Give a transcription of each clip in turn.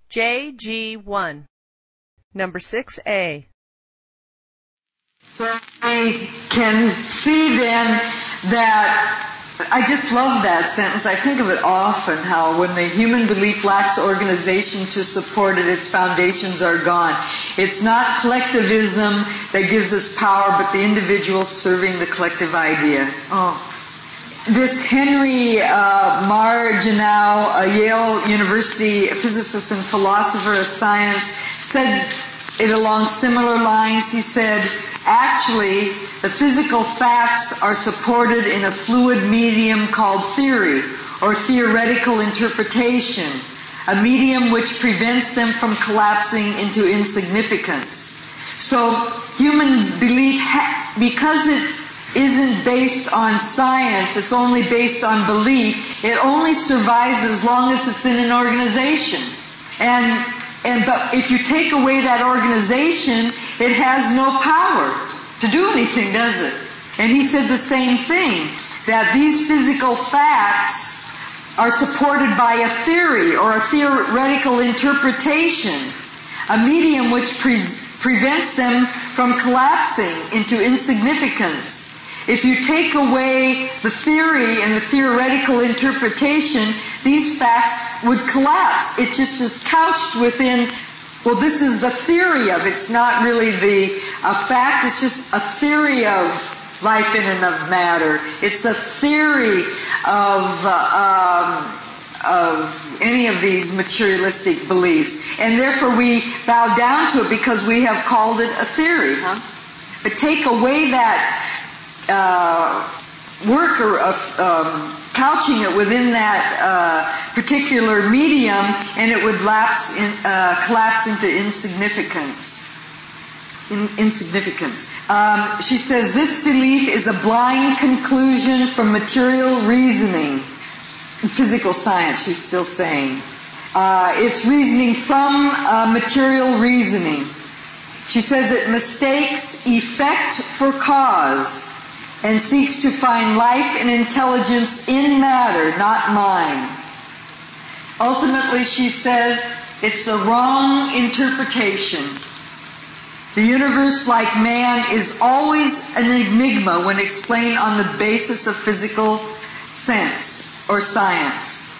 JG1. Number 6A. So I can see then that I just love that sentence. I think of it often, how when the human belief lacks organization to support it, its foundations are gone. It's not collectivism that gives us power, but the individual serving the collective idea. This Henry Margenau, a Yale University physicist and philosopher of science, said it along similar lines. He said, actually, the physical facts are supported in a fluid medium called theory, or theoretical interpretation, a medium which prevents them from collapsing into insignificance. So, human belief, because it isn't based on science, it's only based on belief, it only survives as long as it's in an organization. But if you take away that organization, it has no power to do anything, does it? And he said the same thing, that these physical facts are supported by a theory or a theoretical interpretation, a medium which prevents them from collapsing into insignificance. If you take away the theory and the theoretical interpretation, these facts would collapse. It just is couched within, well, this is the theory of, it's not really a fact, it's just a theory of life in and of matter. It's a theory of any of these materialistic beliefs. And therefore we bow down to it because we have called it a theory. But take away that worker of couching it within that particular medium, and it would collapse into insignificance. She says, this belief is a blind conclusion from material reasoning. Physical science, she's still saying. It's reasoning from material reasoning. She says it mistakes effect for cause and seeks to find life and intelligence in matter, not mind. Ultimately, she says, it's a wrong interpretation. The universe, like man, is always an enigma when explained on the basis of physical sense or science.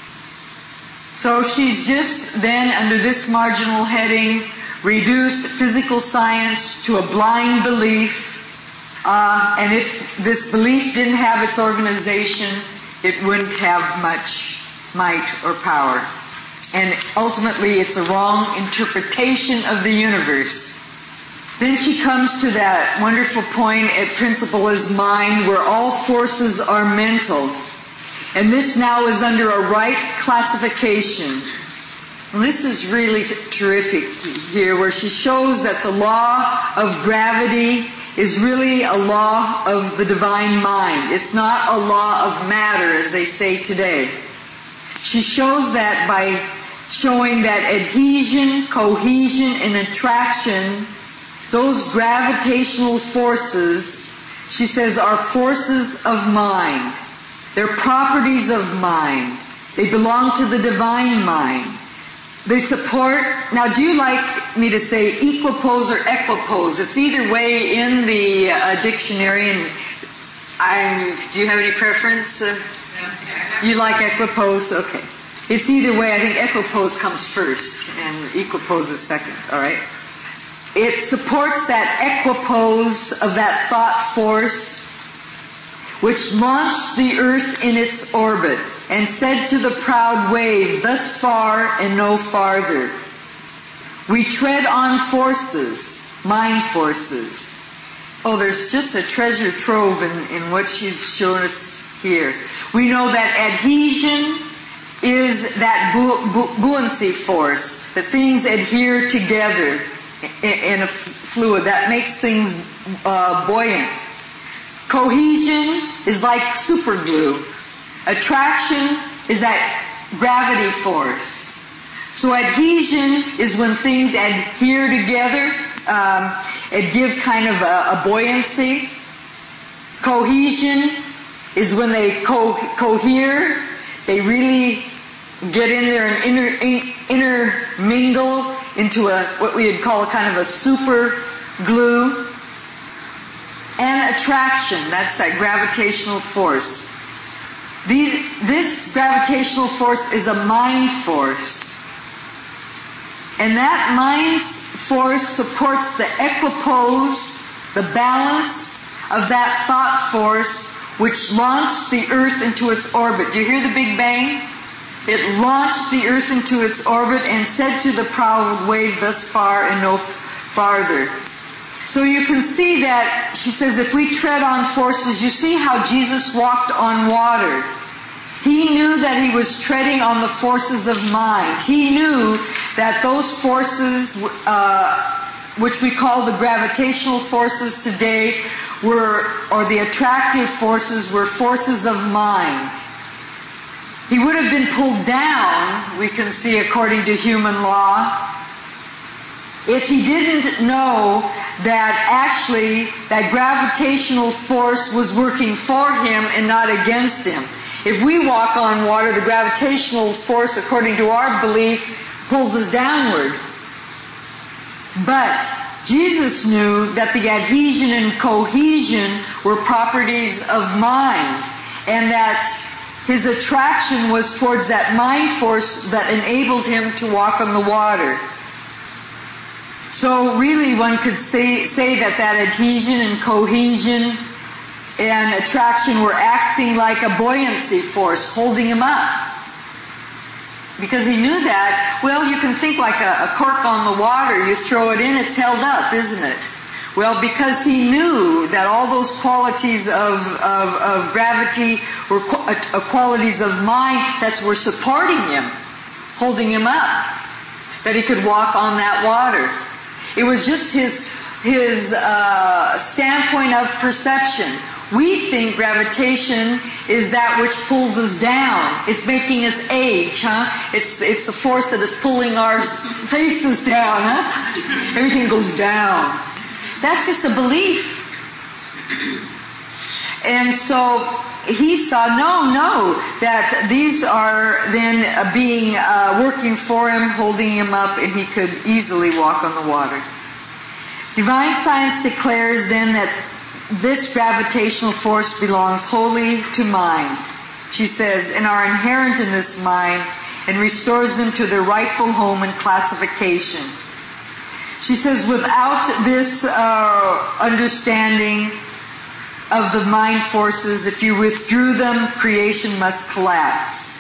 So she's just then, under this marginal heading, reduced physical science to a blind belief. And if this belief didn't have its organization, it wouldn't have much might or power. And ultimately, it's a wrong interpretation of the universe. Then she comes to that wonderful point at Principle is Mind, where all forces are mental. And this now is under a right classification. And this is really terrific here, where she shows that the law of gravity is really a law of the divine mind. It's not a law of matter, as they say today. She shows that by showing that adhesion, cohesion, and attraction, those gravitational forces, she says, are forces of mind. They're properties of mind. They belong to the divine mind. They support, now do you like me to say equipose or equipose? It's either way in the dictionary, and do you have any preference? You like equipose? Okay. It's either way. I think equipose comes first and equipose is second, all right? It supports that equipose of that thought force which launched the earth in its orbit and said to the proud wave, thus far and no farther. We tread on forces, mind forces. Oh, there's just a treasure trove in what she's shown us here. We know that adhesion is that buoyancy force, that things adhere together in a fluid. That makes things buoyant. Cohesion is like superglue. Attraction is that gravity force. So adhesion is when things adhere together. It gives kind of a buoyancy. Cohesion is when they cohere. They really get in there and mingle into what we would call a kind of a super glue. And attraction, that's that gravitational force. This gravitational force is a mind force. And that mind force supports the equipoise, the balance of that thought force which launched the Earth into its orbit. Do you hear the Big Bang? It launched the Earth into its orbit and said to the proud wave, thus far and no farther. So you can see that, she says, if we tread on forces, you see how Jesus walked on water. He knew that he was treading on the forces of mind. He knew that those forces, which we call the gravitational forces today, or the attractive forces, were forces of mind. He would have been pulled down, we can see according to human law, if he didn't know that actually that gravitational force was working for him and not against him. If we walk on water, the gravitational force, according to our belief, pulls us downward. But Jesus knew that the adhesion and cohesion were properties of mind, and that his attraction was towards that mind force that enabled him to walk on the water. So really one could say that adhesion and cohesion and attraction were acting like a buoyancy force, holding him up. Because he knew that, well, you can think like a cork on the water. You throw it in, it's held up, isn't it? Well, because he knew that all those qualities of gravity were qualities of mind that were supporting him, holding him up, that he could walk on that water. It was just his standpoint of perception. We think gravitation is that which pulls us down. It's making us age, huh? It's the force that is pulling our faces down, huh? Everything goes down. That's just a belief. And so he saw, no, that these are then working for him, holding him up, and he could easily walk on the water. Divine science declares then that this gravitational force belongs wholly to mind, she says, and are inherent in this mind and restores them to their rightful home and classification. She says, without this understanding of the mind forces, if you withdrew them, creation must collapse.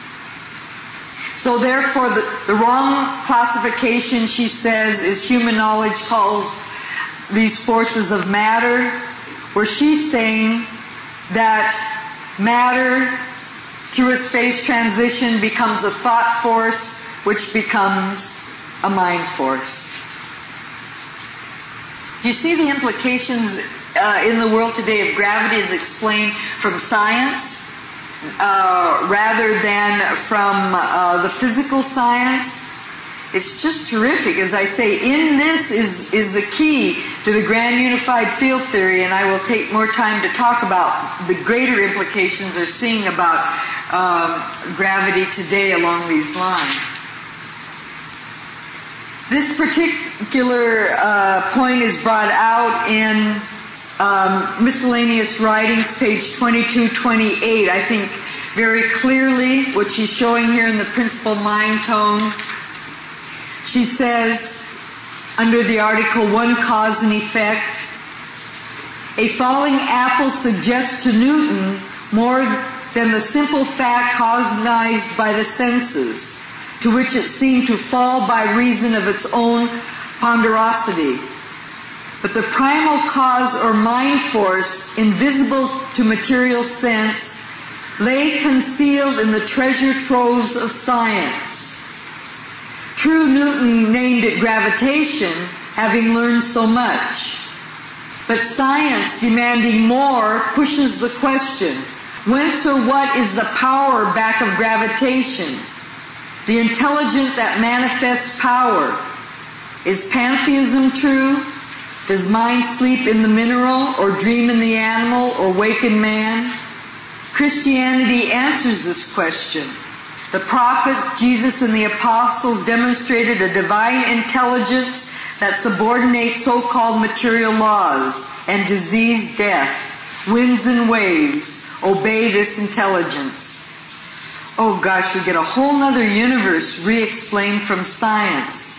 So therefore, the wrong classification, she says, is human knowledge calls these forces of matter, where she's saying that matter, through its phase transition, becomes a thought force, which becomes a mind force. Do you see the implications in the world today of gravity as explained from science rather than from the physical science? It's just terrific. As I say, in this is the key to the grand unified field theory, and I will take more time to talk about the greater implications they're seeing about gravity today along these lines. This particular point is brought out in Miscellaneous Writings, page 2228, I think very clearly, what she's showing here in the principal mind tone. She says, under the article One Cause and Effect, a falling apple suggests to Newton more than the simple fact cognized by the senses, to which it seemed to fall by reason of its own ponderosity. But the primal cause or mind force, invisible to material sense, lay concealed in the treasure troves of science. True, Newton named it gravitation, having learned so much. But science, demanding more, pushes the question, whence or what is the power back of gravitation? The intelligent that manifests power. Is pantheism true? Does mind sleep in the mineral, or dream in the animal, or wake in man? Christianity answers this question. The prophets, Jesus, and the apostles demonstrated a divine intelligence that subordinates so-called material laws and disease, death, winds and waves. Obey this intelligence. Oh gosh, we get a whole nother universe re-explained from science.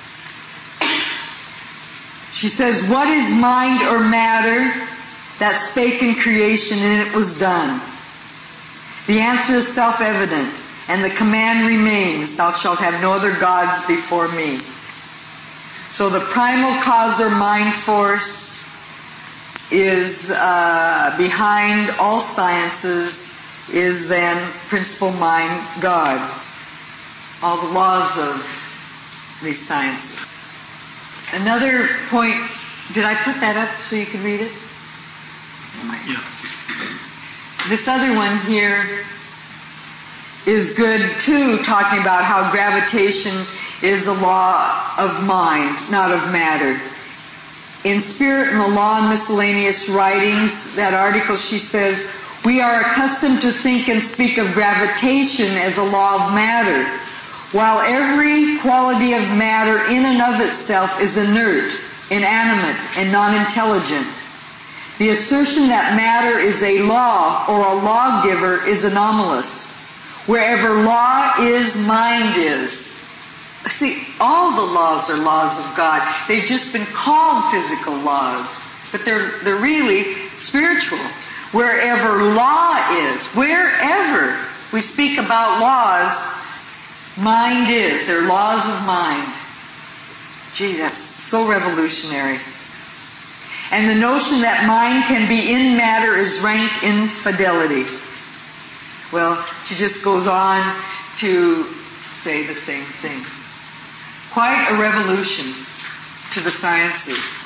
She says, what is mind or matter that spake in creation and it was done? The answer is self-evident, and the command remains, thou shalt have no other gods before me. So the primal cause or mind force is behind all sciences, is then principal mind, God. All the laws of these sciences. Another point, did I put that up so you could read it? Yeah. This other one here is good too, talking about how gravitation is a law of mind, not of matter. In Spirit and the Law and Miscellaneous Writings, that article, she says, we are accustomed to think and speak of gravitation as a law of matter, while every quality of matter in and of itself is inert, inanimate, and non-intelligent. The assertion that matter is a law or a lawgiver is anomalous. Wherever law is, mind is. See, all the laws are laws of God. They've just been called physical laws, but they're really spiritual. Wherever law is, wherever we speak about laws, mind is. They're laws of mind. Gee, that's so revolutionary. And the notion that mind can be in matter is rank infidelity. Well, she just goes on to say the same thing. Quite a revolution to the sciences.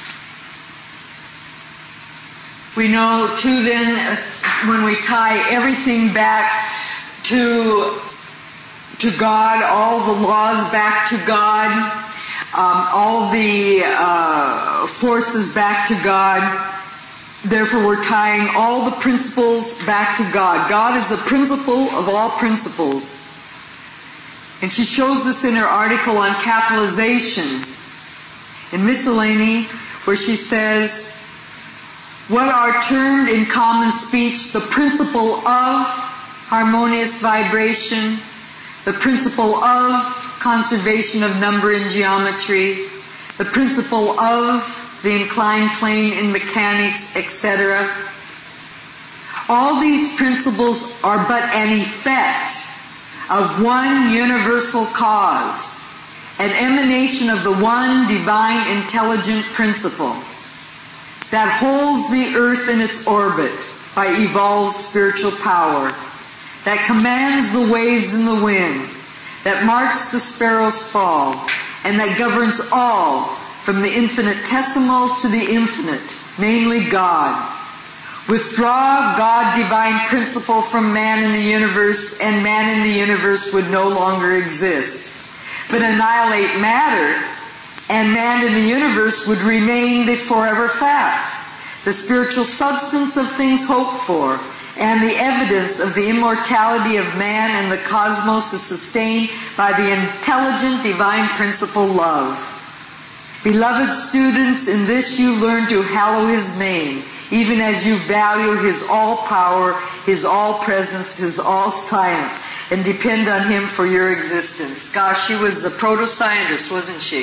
We know too then, when we tie everything back to God, all the laws back to God, all the forces back to God. Therefore, we're tying all the principles back to God. God is the principle of all principles. And she shows this in her article on capitalization in Miscellany, where she says, what are termed in common speech the principle of harmonious vibration, the principle of conservation of number in geometry, the principle of the inclined plane in mechanics, etc. All these principles are but an effect of one universal cause, an emanation of the one divine intelligent principle that holds the earth in its orbit by evolved spiritual power, that commands the waves and the wind, that marks the sparrow's fall, and that governs all from the infinitesimal to the infinite, namely God. Withdraw God divine principle from man in the universe, and man in the universe would no longer exist. But annihilate matter, and man in the universe would remain the forever fact, the spiritual substance of things hoped for, and the evidence of the immortality of man and the cosmos is sustained by the intelligent divine principle love. Beloved students, in this you learn to hallow His name, even as you value His all-power, His all-presence, His all-science, and depend on Him for your existence. Gosh, she was the proto-scientist, wasn't she?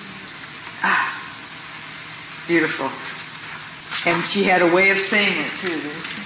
Beautiful. And she had a way of saying it, too.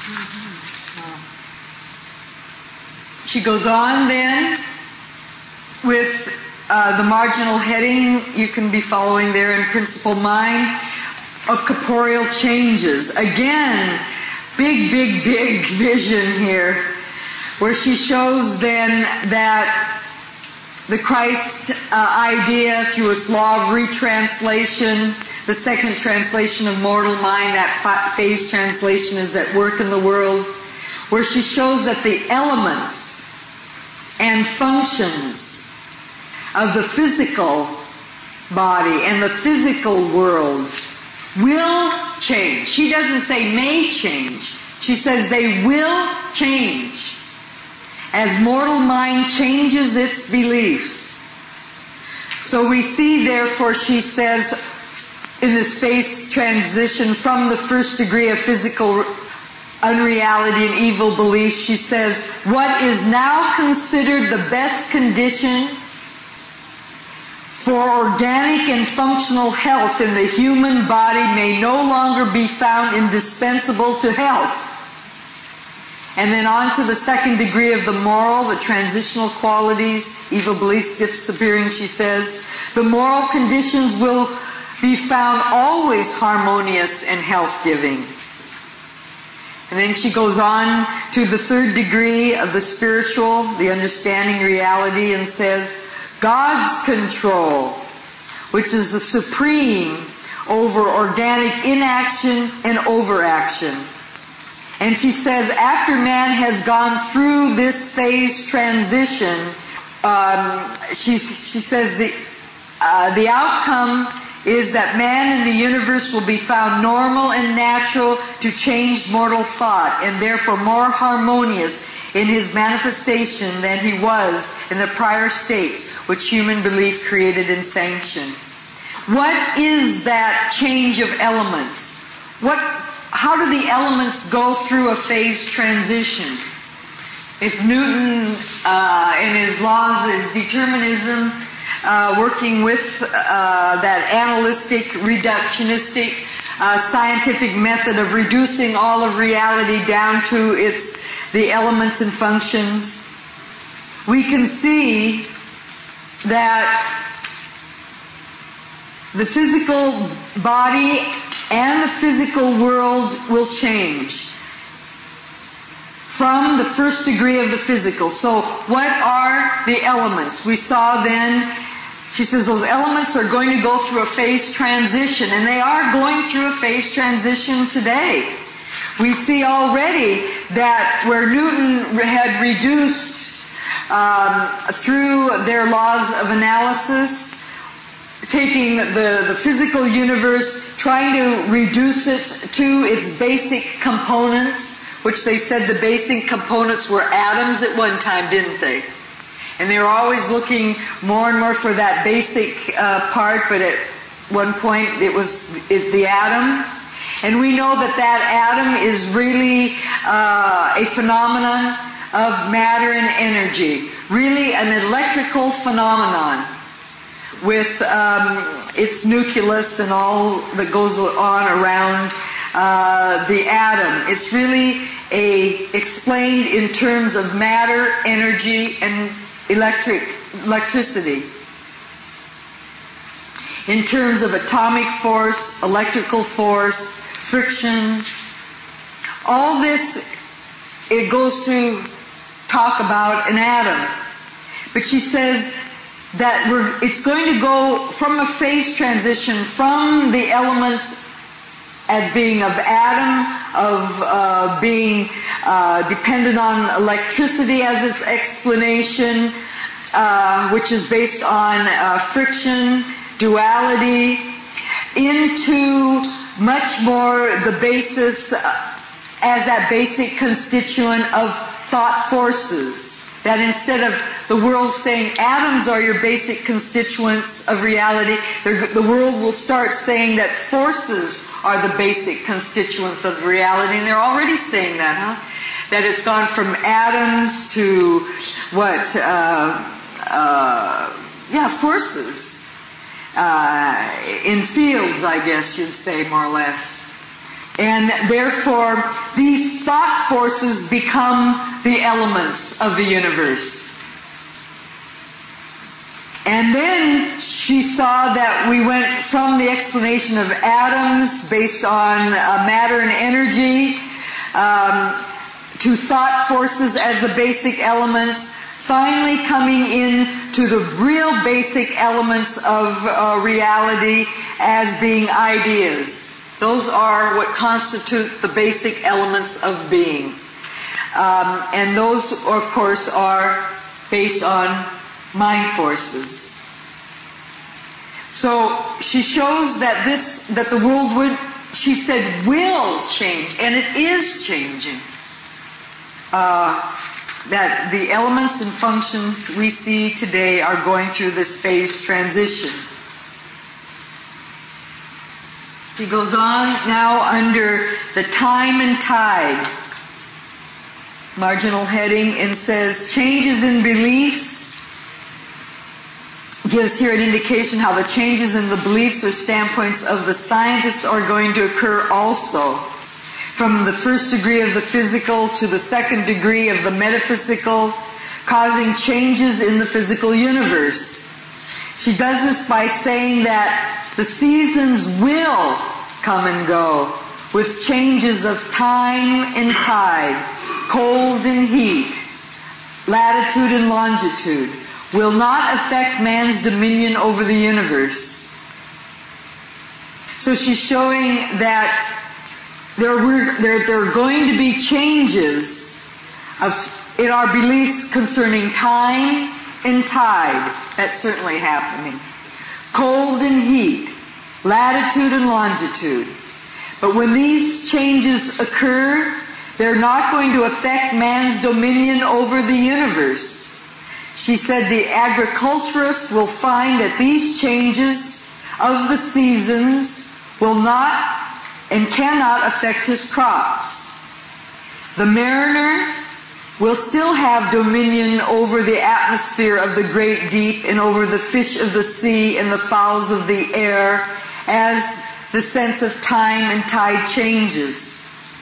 She goes on then with the marginal heading, you can be following there in Principal Mind, of corporeal changes. Again, big vision here, where she shows then that the Christ idea through its law of retranslation, the second translation of mortal mind, that phase translation is at work in the world, where she shows that the elements and functions of the physical body and the physical world will change. She doesn't say may change. She says they will change. as mortal mind changes its beliefs. So we see, therefore, she says, in this phase transition from the first degree of physical unreality and evil belief, she says, what is now considered the best condition for organic and functional health in the human body may no longer be found indispensable to health. And then on to the second degree of the moral, the transitional qualities, evil beliefs disappearing, she says, the moral conditions will be found always harmonious and health-giving. And then she goes on to the third degree of the spiritual, the understanding reality, and says, God's control, which is the supreme over organic inaction and overaction. And she says, after man has gone through this phase transition, she says the outcome is that man in the universe will be found normal and natural to changed mortal thought, and therefore more harmonious in his manifestation than he was in the prior states which human belief created and sanctioned. What is that change of elements? How do the elements go through a phase transition? If Newton, in his laws of determinism, working with that analytic, reductionistic, scientific method of reducing all of reality down to the elements and functions, we can see that the physical body and the physical world will change from the first degree of the physical. So what are the elements? We saw then, she says those elements are going to go through a phase transition, and they are going through a phase transition today. We see already that where Newton had reduced through their laws of analysis, taking the physical universe, trying to reduce it to its basic components, which they said the basic components were atoms at one time, didn't they? And they were always looking more and more for that basic part, but at one point it was the atom. And we know that atom is really a phenomenon of matter and energy, really an electrical phenomenon with its nucleus and all that goes on around the atom. It's really explained in terms of matter, energy, and electricity. In terms of atomic force, electrical force, friction, all this, it goes to talk about an atom. But she says that it's going to go from a phase transition from the elements as being of atom, of being dependent on electricity as its explanation, which is based on friction, duality, into much more the basis as that basic constituent of thought forces. That instead of the world saying atoms are your basic constituents of reality, the world will start saying that forces are the basic constituents of reality. And they're already saying that, huh? That it's gone from atoms to forces. In fields, I guess you'd say, more or less. And therefore, these thought forces become the elements of the universe. And then she saw that we went from the explanation of atoms based on matter and energy to thought forces as the basic elements, finally coming in to the real basic elements of reality as being ideas. Those are what constitute the basic elements of being. And those, of course, are based on mind forces. So she shows that the world would, she said, will change, and it is changing. that the elements and functions we see today are going through this phase transition. He goes on now under the time and tide, marginal heading, and says, changes in beliefs, gives here an indication how the changes in the beliefs or standpoints of the scientists are going to occur also. From the first degree of the physical to the second degree of the metaphysical, causing changes in the physical universe. She does this by saying that the seasons will come and go with changes of time and tide, cold and heat, latitude and longitude, will not affect man's dominion over the universe. So she's showing that there are going to be changes in our beliefs concerning time and tide. That's certainly happening. Cold and heat, latitude and longitude. But when these changes occur, they're not going to affect man's dominion over the universe. She said the agriculturist will find that these changes of the seasons will not and cannot affect his crops. The mariner will still have dominion over the atmosphere of the great deep and over the fish of the sea and the fowls of the air as the sense of time and tide changes.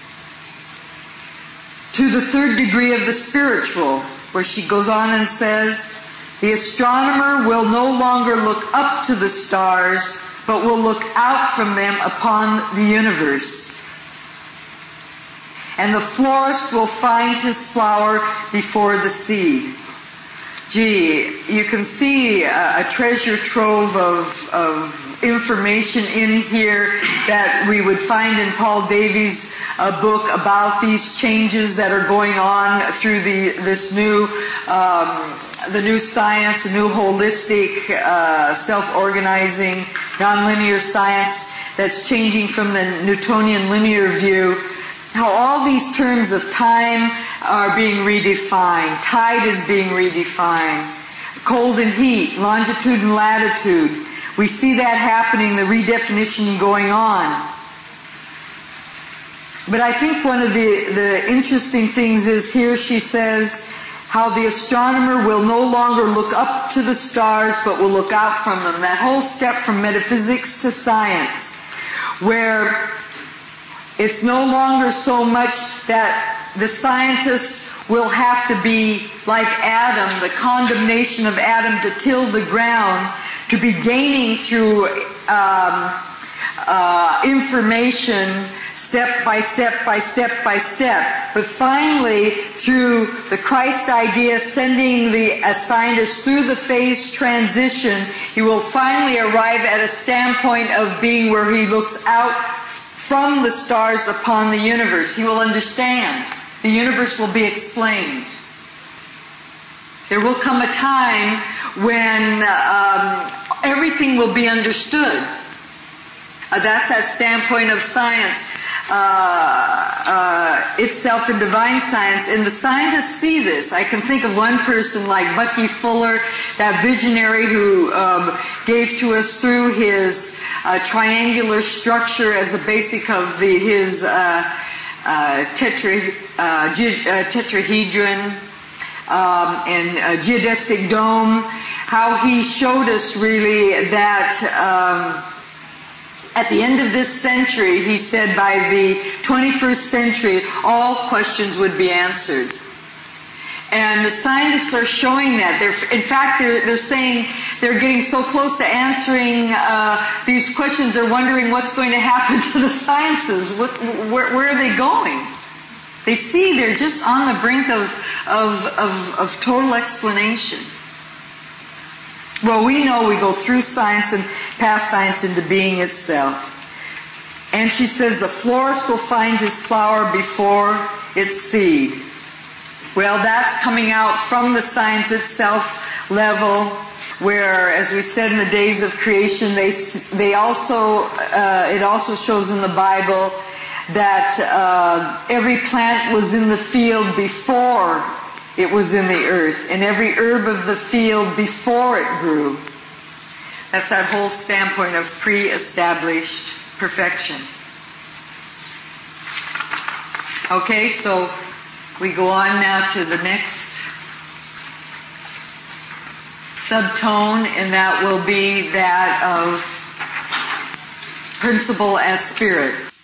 To the third degree of the spiritual, where she goes on and says, the astronomer will no longer look up to the stars, but will look out from them upon the universe. And the florist will find his flower before the seed. Gee, you can see a treasure trove of information in here that we would find in Paul Davies' book about these changes that are going on through this new the new science, a new holistic, self-organizing, nonlinear science that's changing from the Newtonian linear view. How all these terms of time are being redefined. Tide is being redefined. Cold and heat, longitude and latitude. We see that happening, the redefinition going on. But I think one of the interesting things is here she says how the astronomer will no longer look up to the stars but will look out from them. That whole step from metaphysics to science, where it's no longer so much that the scientist will have to be like Adam, the condemnation of Adam to till the ground, to be gaining through information step by step by step by step. But finally, through the Christ idea, sending the scientist through the phase transition, he will finally arrive at a standpoint of being where he looks out from the stars upon the universe. He will understand. The universe will be explained. There will come a time when everything will be understood. That's that standpoint of science itself in divine science. And the scientists see this. I can think of one person like Bucky Fuller, that visionary who gave to us through his triangular structure as a basic of his tetrahedron and geodesic dome, how he showed us really that at the end of this century, he said by the 21st century, all questions would be answered. And the scientists are showing that. In fact, they're saying they're getting so close to answering these questions, they're wondering what's going to happen to the sciences. Where are they going? They see they're just on the brink of total explanation. Well, we know we go through science and past science into being itself. And she says the florist will find his flower before its seed. Well, that's coming out from the science itself level, where, as we said in the days of creation, it also shows in the Bible that every plant was in the field before it was in the earth, and every herb of the field before it grew. That's that whole standpoint of pre-established perfection. Okay, so we go on now to the next subtone, and that will be that of principle as spirit.